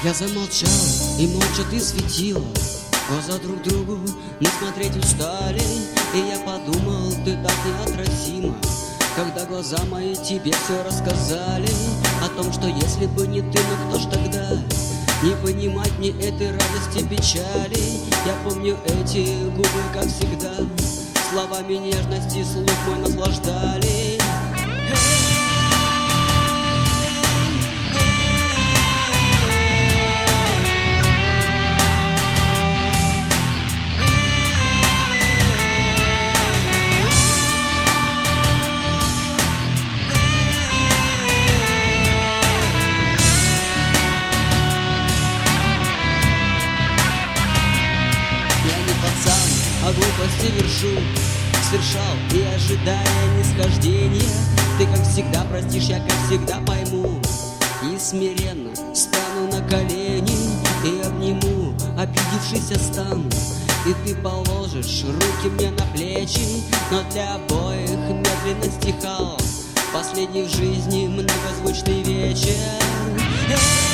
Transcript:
Я замолчал, и молча ты светила. Глаза друг другу мы смотреть устали. И я подумал, ты так неотразима, когда глаза мои тебе все рассказали о том, что если бы не ты, ну кто ж тогда? Не понимать мне этой радости, печали. Я помню эти губы, как всегда, словами нежности слух мой наслаждали. А глупости совершал, и ожидая нисхождения, ты, как всегда, простишь, я, как всегда, пойму. И смиренно стану на колени и обниму, обидевшись стану. И ты положишь руки мне на плечи, но для обоих медленно стихал последний в жизни многозвучный вечер.